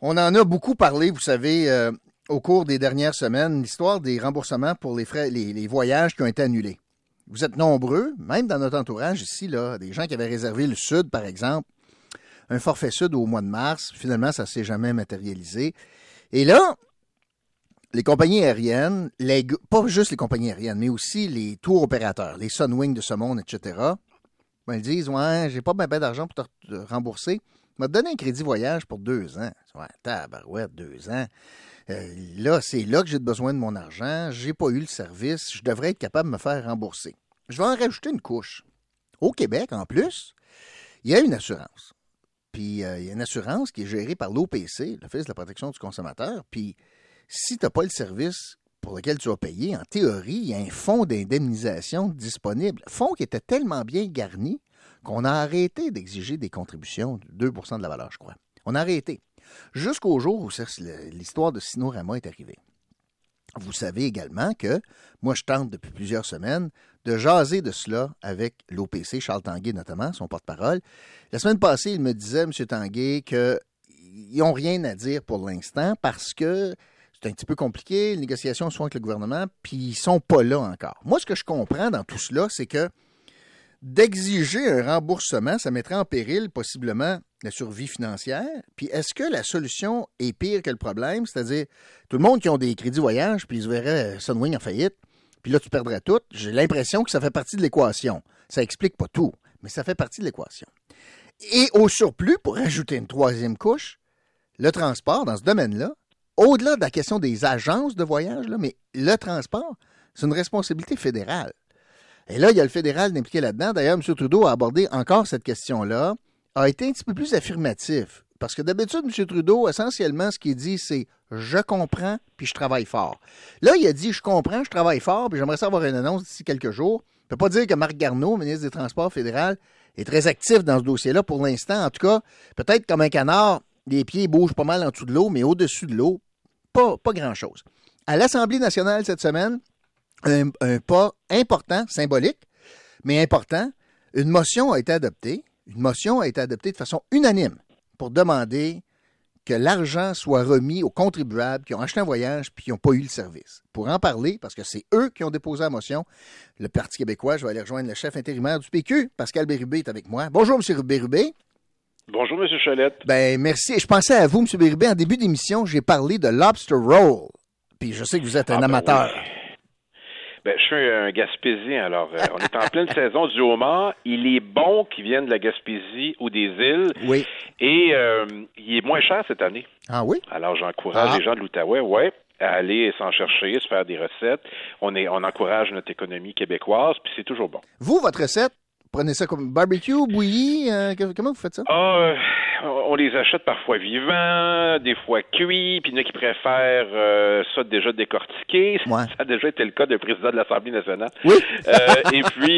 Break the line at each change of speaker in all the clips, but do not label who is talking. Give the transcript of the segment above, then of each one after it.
On en a beaucoup parlé, vous savez, au cours des dernières semaines, l'histoire des remboursements pour les frais, les voyages qui ont été annulés. Vous êtes nombreux, même dans notre entourage ici, là, des gens qui avaient réservé le Sud, par exemple, un forfait Sud au mois de mars. Finalement, ça ne s'est jamais matérialisé. Et là, les compagnies aériennes, pas juste les compagnies aériennes, mais aussi les tours opérateurs, les Sunwing de ce monde, etc., ben, ils disent, ouais, j'ai pas bien d'argent pour te rembourser. M'a donné un crédit voyage pour 2 ans. Ouais, tabarouette, 2 ans. Là, c'est là que j'ai besoin de mon argent. J'ai pas eu le service. Je devrais être capable de me faire rembourser. Je vais en rajouter une couche. Au Québec, en plus, il y a une assurance. Puis, il y a une assurance qui est gérée par l'OPC, l'Office de la protection du consommateur. Puis, si tu n'as pas le service pour lequel tu as payé, en théorie, il y a un fonds d'indemnisation disponible. Fonds qui était tellement bien garni qu'on a arrêté d'exiger des contributions de 2 % de la valeur, je crois. On a arrêté. Jusqu'au jour où l'histoire de Sinorama est arrivée. Vous savez également que moi, je tente depuis plusieurs semaines de jaser de cela avec l'OPC, Charles Tanguay notamment, son porte-parole. La semaine passée, il me disait, M. Tanguay, qu'ils n'ont rien à dire pour l'instant parce que c'est un petit peu compliqué, les négociations sont avec le gouvernement, puis ils ne sont pas là encore. Moi, ce que je comprends dans tout cela, c'est que d'exiger un remboursement, ça mettrait en péril possiblement la survie financière. Puis est-ce que la solution est pire que le problème? C'est-à-dire, tout le monde qui ont des crédits voyage, puis ils se verraient Sunwing en faillite, puis là, tu perdrais tout. J'ai l'impression que ça fait partie de l'équation. Ça explique pas tout, mais ça fait partie de l'équation. Et au surplus, pour ajouter une troisième couche, le transport dans ce domaine-là, au-delà de la question des agences de voyage, là, mais le transport, c'est une responsabilité fédérale. Et là, il y a le fédéral impliqué là-dedans. D'ailleurs, M. Trudeau a abordé encore cette question-là, a été un petit peu plus affirmatif. Parce que d'habitude, M. Trudeau, essentiellement, ce qu'il dit, c'est « je comprends, puis je travaille fort ». Là, il a dit « je comprends, je travaille fort, puis j'aimerais savoir une annonce d'ici quelques jours ». Il ne peut pas dire que Marc Garneau, ministre des Transports fédéral, est très actif dans ce dossier-là pour l'instant. En tout cas, peut-être comme un canard, les pieds bougent pas mal en dessous de l'eau, mais au-dessus de l'eau, pas grand-chose. À l'Assemblée nationale cette semaine, un pas important, symbolique, mais important, une motion a été adoptée. Une motion a été adoptée de façon unanime pour demander que l'argent soit remis aux contribuables qui ont acheté un voyage puis qui n'ont pas eu le service. Pour en parler, parce que c'est eux qui ont déposé la motion, le Parti québécois, je vais aller rejoindre le chef intérimaire du PQ, Pascal Bérubé est avec moi. Bonjour, M. Bérubé.
Bonjour, M. Cholette.
Ben merci. Je pensais à vous, M. Bérubé. En début d'émission, j'ai parlé de lobster roll. Puis je sais que vous êtes un amateur.
Oui. Ben, je suis un Gaspésien, alors on est en pleine saison du homard. Il est bon qu'il vienne de la Gaspésie ou des îles.
Oui.
Et il est moins cher cette année.
Ah oui?
Alors j'encourage les gens de l'Outaouais, à aller s'en chercher, se faire des recettes. On encourage notre économie québécoise, puis c'est toujours bon.
Vous, votre recette, prenez ça comme barbecue, bouilli, comment vous faites ça?
On les achète parfois vivants, des fois cuits, puis il y en a qui préfèrent ça déjà décortiqué. Ouais. Ça a déjà été le cas d'un président de l'Assemblée nationale. Oui. Et puis,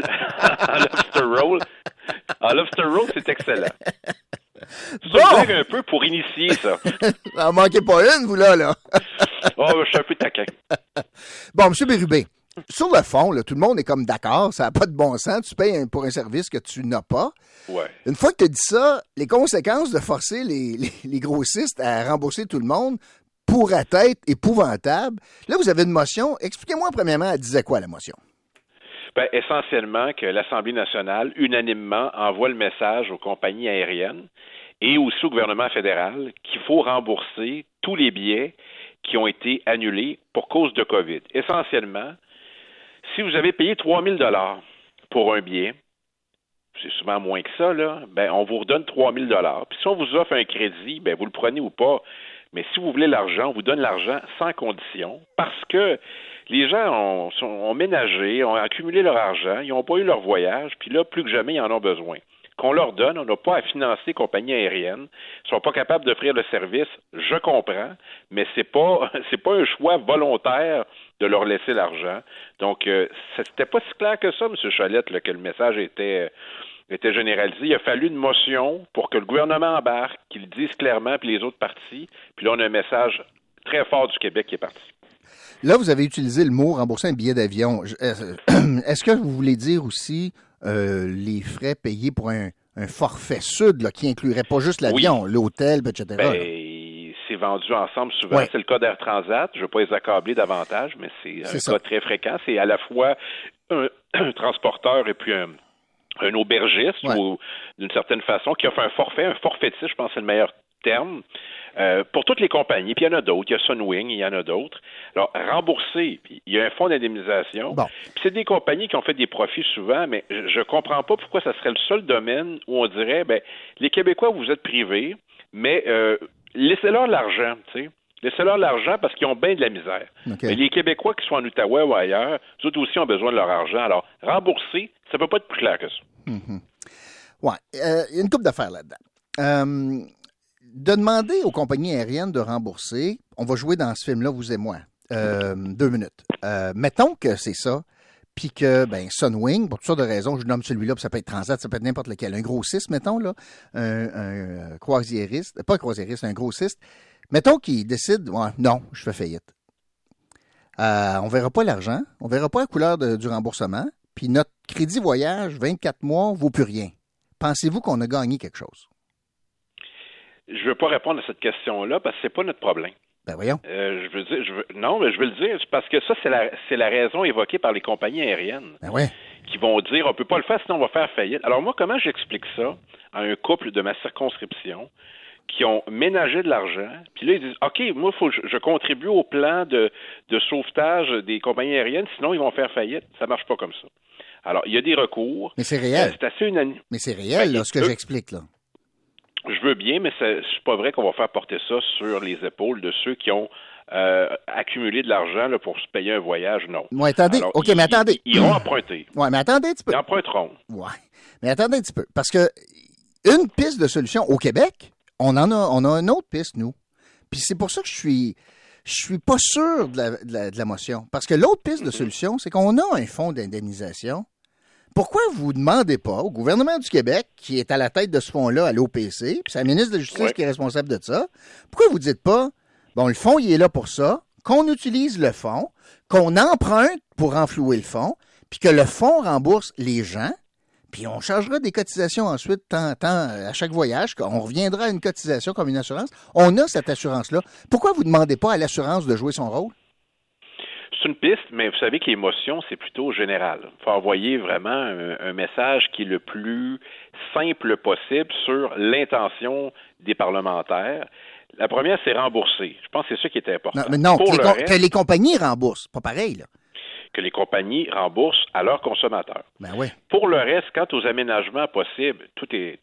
en lobster roll, c'est excellent. Ça dire un peu pour initier ça.
N'en manquez pas une, vous, là.
Je suis un peu taquin.
Bon, M. Bérubé, sur le fond, là, tout le monde est comme d'accord, ça n'a pas de bon sens, tu payes pour un service que tu n'as pas.
Ouais.
Une fois que tu as dit ça, les conséquences de forcer les grossistes à rembourser tout le monde pourraient être épouvantables. Là, vous avez une motion. Expliquez-moi premièrement, elle disait quoi, la motion?
Essentiellement que l'Assemblée nationale, unanimement, envoie le message aux compagnies aériennes et aussi au gouvernement fédéral qu'il faut rembourser tous les billets qui ont été annulés pour cause de COVID. Essentiellement, si vous avez payé 3 000 $ pour un billet, c'est souvent moins que ça, là, on vous redonne 3 000 $. Puis si on vous offre un crédit, vous le prenez ou pas. Mais si vous voulez l'argent, on vous donne l'argent sans condition parce que les gens ont ménagé, ont accumulé leur argent, ils n'ont pas eu leur voyage, puis là, plus que jamais, ils en ont besoin. Qu'on leur donne, on n'a pas à financer les compagnies aériennes, ils ne sont pas capables d'offrir le service, je comprends, mais c'est pas un choix volontaire de leur laisser l'argent. Donc, c'était pas si clair que ça, M. Cholette, là, que le message était généralisé. Il a fallu une motion pour que le gouvernement embarque, qu'il le dise clairement, puis les autres partis. Puis là, on a un message très fort du Québec qui est parti.
Là, vous avez utilisé le mot « rembourser un billet d'avion ». Est-ce que vous voulez dire aussi les frais payés pour un forfait sud là, qui inclurait pas juste l'avion, l'hôtel, etc.?
c'est vendu ensemble souvent.
Ouais.
C'est le cas d'Air Transat. Je ne veux pas les accabler davantage, mais c'est un cas très fréquent. C'est à la fois un transporteur et puis un aubergiste, ou d'une certaine façon, qui offre un forfaitisme, je pense que c'est le meilleur terme, pour toutes les compagnies. Puis il y en a d'autres. Il y a Sunwing, il y en a d'autres. Alors, rembourser, puis il y a un fonds d'indemnisation.
Bon.
Puis c'est des compagnies qui ont fait des profits souvent, mais je comprends pas pourquoi ça serait le seul domaine où on dirait, les Québécois, vous êtes privés, mais laissez-leur l'argent, tu sais. Laissez-leur l'argent parce qu'ils ont bien de la misère.
Okay.
Mais les Québécois qui sont en Outaouais ou ailleurs, eux autres aussi ont besoin de leur argent. Alors, rembourser, ça peut pas être plus clair que ça.
Mm-hmm. Ouais. Il y a une couple d'affaires là-dedans. De demander aux compagnies aériennes de rembourser, on va jouer dans ce film-là, vous et moi, 2 minutes. Mettons que c'est ça, puis que, Sunwing, pour toutes sortes de raisons, je nomme celui-là, puis ça peut être Transat, ça peut être n'importe lequel. Un grossiste, mettons, là, un croisiériste, pas un croisiériste, un grossiste. Mettons qu'il décide, non, je fais faillite. On verra pas l'argent, on verra pas la couleur du remboursement, puis notre crédit voyage, 24 mois, vaut plus rien. Pensez-vous qu'on a gagné quelque chose?
Je ne veux pas répondre à cette question-là parce que c'est pas notre problème.
Voyons.
Non, mais je veux le dire parce que ça, c'est la raison évoquée par les compagnies aériennes. Qui vont dire on peut pas le faire sinon on va faire faillite. Alors moi, comment j'explique ça à un couple de ma circonscription qui ont ménagé de l'argent, puis là, ils disent OK, moi, faut que je contribue au plan de sauvetage des compagnies aériennes, sinon ils vont faire faillite. Ça marche pas comme ça. Alors, il y a des recours.
Mais c'est réel.
C'est assez unanime.
Mais c'est réel, là, ce que j'explique, là.
Je veux bien, mais c'est pas vrai qu'on va faire porter ça sur les épaules de ceux qui ont accumulé de l'argent là, pour se payer un voyage, non.
Oui, attendez.
Alors,
OK, mais attendez.
Ils iront emprunter.
Oui, mais attendez un petit peu.
Ils emprunteront.
Oui. Mais attendez un petit peu. Parce que une piste de solution au Québec, on a une autre piste, nous. Puis c'est pour ça que je suis pas sûr de la motion. Parce que l'autre piste de solution, c'est qu'on a un fonds d'indemnisation. Pourquoi vous ne demandez pas au gouvernement du Québec, qui est à la tête de ce fonds-là à l'OPC, puis c'est la ministre de la Justice qui est responsable de ça, pourquoi vous ne dites pas, le fonds, il est là pour ça, qu'on utilise le fonds, qu'on emprunte pour renflouer le fonds, puis que le fonds rembourse les gens, puis on chargera des cotisations ensuite tant à chaque voyage, qu'on reviendra à une cotisation comme une assurance. On a cette assurance-là. Pourquoi vous ne demandez pas à l'assurance de jouer son rôle?
C'est une piste, mais vous savez que l'émotion, c'est plutôt général. Il faut envoyer vraiment un message qui est le plus simple possible sur l'intention des parlementaires. La première, c'est rembourser. Je pense que c'est ça qui est important.
Non, que les compagnies remboursent. Pas pareil, là.
Que les compagnies remboursent à leurs consommateurs.
Oui.
Pour le reste, quant aux aménagements possibles, tout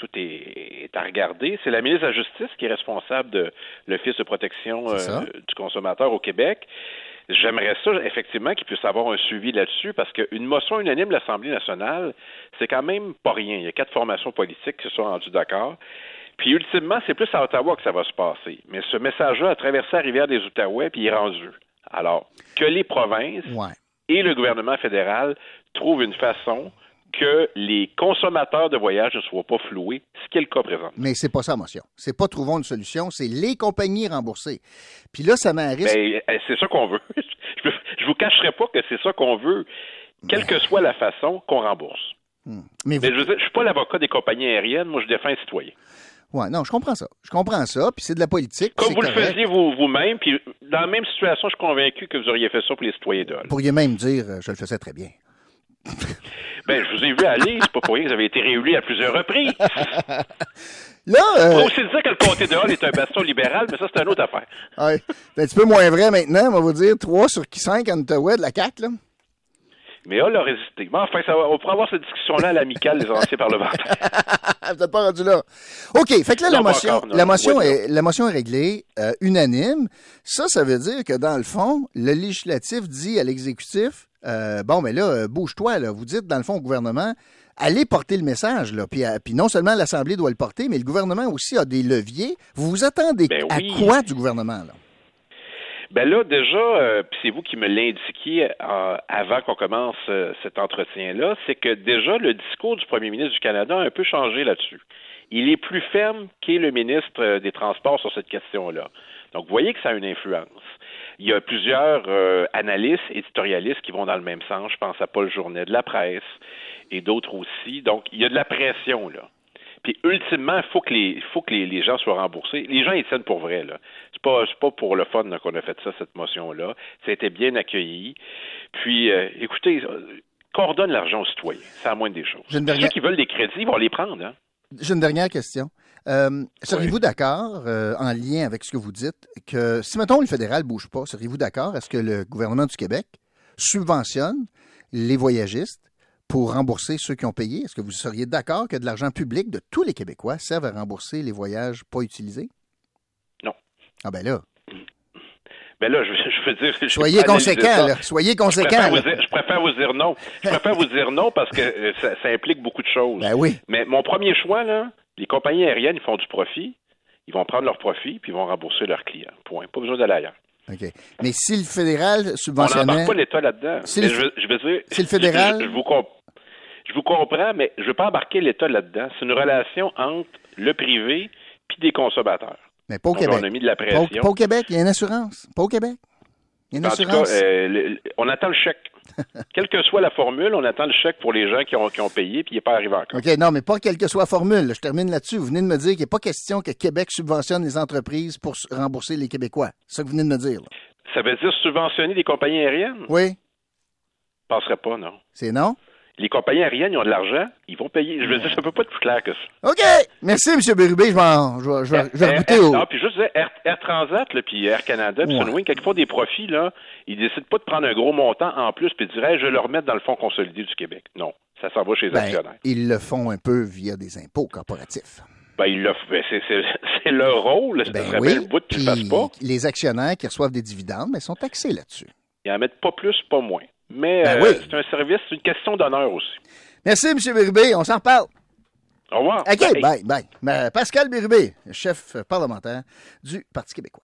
est à regarder. C'est la ministre de la Justice qui est responsable de l'Office de protection du consommateur au Québec. J'aimerais ça, effectivement, qu'il puisse avoir un suivi là-dessus, parce qu'une motion unanime de l'Assemblée nationale, c'est quand même pas rien. Il y a 4 formations politiques qui se sont rendues d'accord. Puis, ultimement, c'est plus à Ottawa que ça va se passer. Mais ce message-là a traversé la rivière des Outaouais, puis il est rendu. Alors, que les provinces et le gouvernement fédéral trouvent une façon que les consommateurs de voyage ne soient pas floués, ce qui est le cas présent.
Mais c'est pas ça la motion. C'est pas trouvons une solution, c'est les compagnies remboursées. Puis là, ça m'arrive.
C'est ça qu'on veut. Je vous cacherai pas que c'est ça qu'on veut, quelle que soit la façon qu'on rembourse. Mais je veux dire, je suis pas l'avocat des compagnies aériennes, moi je défends un citoyen.
Oui, non, je comprends ça. Puis c'est de la politique.
Comme vous le faisiez vous-même, puis dans la même situation, je suis convaincu que vous auriez fait ça pour les citoyens de Hull.
Vous pourriez même dire, je le faisais très bien.
Je vous ai vu aller, c'est pas pour rien que vous avez été réélu à plusieurs reprises.
Là,
on pourrait aussi dire que le comté de Hull est un bastion libéral, mais ça, c'est une autre affaire.
Ouais. C'est un petit peu moins vrai maintenant, on va vous dire 3 sur 5 en Ottawa de la CAQ, là.
Mais Hull a résisté. Mais enfin, on pourra avoir cette discussion-là à l'amicale des anciens parlementaires.
Vous n'êtes pas rendu là. OK, fait que là, la motion est réglée, unanime. Ça veut dire que, dans le fond, le législatif dit à l'exécutif, bouge-toi, là. Vous dites, dans le fond, au gouvernement, allez porter le message, là. Puis non seulement l'Assemblée doit le porter, mais le gouvernement aussi a des leviers. Vous vous attendez à quoi du gouvernement, là?
Là, déjà, puis c'est vous qui me l'indiquiez avant qu'on commence cet entretien-là, c'est que déjà, le discours du premier ministre du Canada a un peu changé là-dessus. Il est plus ferme qu'est le ministre des Transports sur cette question-là. Donc, vous voyez que ça a une influence. Il y a plusieurs analystes, éditorialistes qui vont dans le même sens. Je pense à Paul Journet de la presse et d'autres aussi. Donc, il y a de la pression, là. Puis ultimement, il faut que les gens soient remboursés. Les gens ils tiennent pour vrai, là. C'est pas pour le fun là, qu'on a fait ça, cette motion-là. Ça a été bien accueilli. Puis, écoutez, qu'on redonne l'argent aux citoyens, c'est la moindre des choses. Ceux qui veulent des crédits, ils vont les prendre, hein?
J'ai une dernière question. Seriez-vous d'accord, en lien avec ce que vous dites, que si, mettons, le fédéral ne bouge pas, seriez-vous d'accord à ce que le gouvernement du Québec subventionne les voyagistes pour rembourser ceux qui ont payé? Est-ce que vous seriez d'accord que de l'argent public de tous les Québécois serve à rembourser les voyages pas utilisés?
Non.
Ah ben là.
Ben là, je veux dire...
Soyez conséquents, là. Soyez conséquents.
Je préfère vous dire non. Je préfère vous dire non parce que ça implique beaucoup de choses.
Ben oui.
Mais mon premier choix, là, les compagnies aériennes, ils font du profit. Ils vont prendre leur profit puis ils vont rembourser leurs clients. Point. Pas besoin d'aller ailleurs.
OK. Mais si le fédéral subventionnait...
On n'embarque pas l'État là-dedans.
Si
je veux dire...
Si le fédéral...
Je vous comprends, mais je ne veux pas embarquer l'État là-dedans. C'est une relation entre le privé puis des consommateurs.
Mais pas au Québec.
On a mis de la pression.
Pas au Québec, il y a une assurance. Pas au Québec. Il y a une assurance.
En tout cas, on attend le chèque. Quelle que soit la formule, on attend le chèque pour les gens qui ont payé puis il n'est pas arrivé encore.
OK, non, mais pas quelle que soit la formule. Je termine là-dessus. Vous venez de me dire qu'il n'est pas question que Québec subventionne les entreprises pour rembourser les Québécois. C'est ça que vous venez de me dire. Là.
Ça veut dire subventionner les compagnies aériennes?
Oui.
Je ne penserais pas, non.
C'est non?
Les compagnies aériennes, ils ont de l'argent, ils vont payer. Je veux dire, ça peut pas être plus clair que ça.
OK! Merci, M. Bérubé. Je vais rebouter au...
Non, puis juste dire, Air Transat, là, puis Air Canada, puis Sunwing, quand ils font des profits, là, ils décident pas de prendre un gros montant en plus, puis de dire, hey, je vais le remettre dans le fonds consolidé du Québec. Non, ça s'en va chez les actionnaires.
Ils le font un peu via des impôts corporatifs.
C'est leur rôle. Ça serait bien le bout qu'ils ne fassent pas.
Les actionnaires qui reçoivent des dividendes, mais sont taxés là-dessus.
Ils en mettent pas plus, pas moins. Mais c'est un service, c'est une question d'honneur aussi.
Merci, M. Bérubé. On s'en reparle.
Au revoir.
OK, bye. Pascal Bérubé, chef parlementaire du Parti québécois.